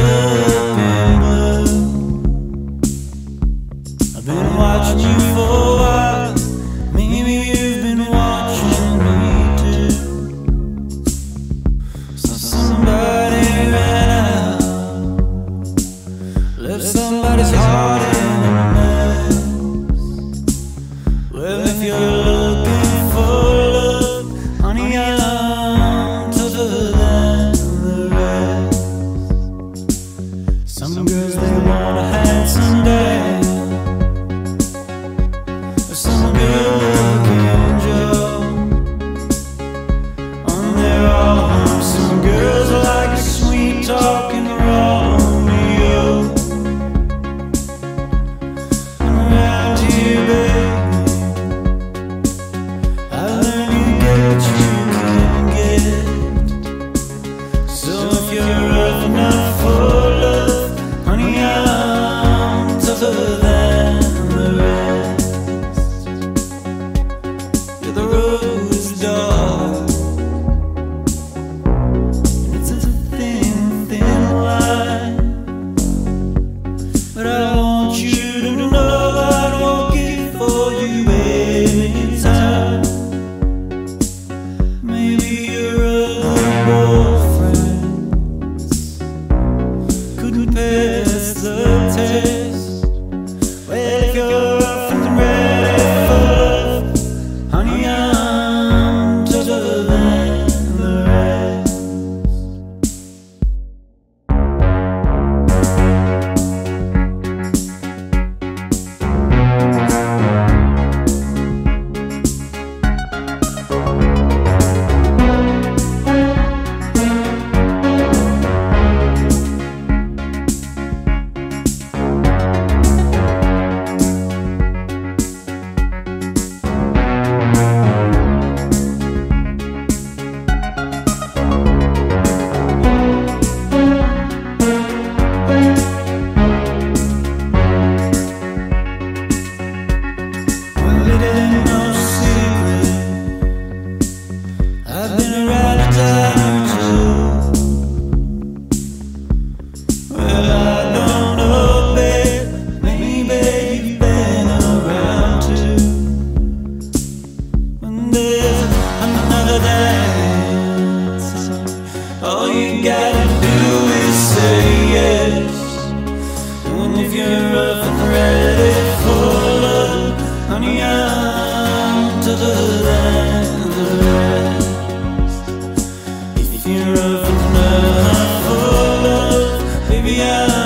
looking blue. I've been watching you for a while. Maybe you've been watching me too. So somebody ran out, left somebody's heart in a mess. Well, if you're looking for love, honey, I'm tougher than the rest. Some girls, they want a handsome dad, some good-looking Joe on their own. Some girls are like a sweet-talking Romeo. And around here, baby, I learned you get what you can get. So if you're rough enough for love, honey, I'm tougher than the rest. The road is dark, and it's a thin, thin line. But I want you to know I'd walk it for you anytime. Maybe your other boyfriends couldn't pass the test. Well, if you're rough and ready for love, honey, I'm tougher than the rest. Well, it ain't no secret, I've been around a time or two. Well, I don't know, babe, maybe you've been around too. When there's another dance, all you gotta do is say yes. And if you're rough and ready for love, honey, I'm tougher than the rest. If you're rough enough for love, baby, I'm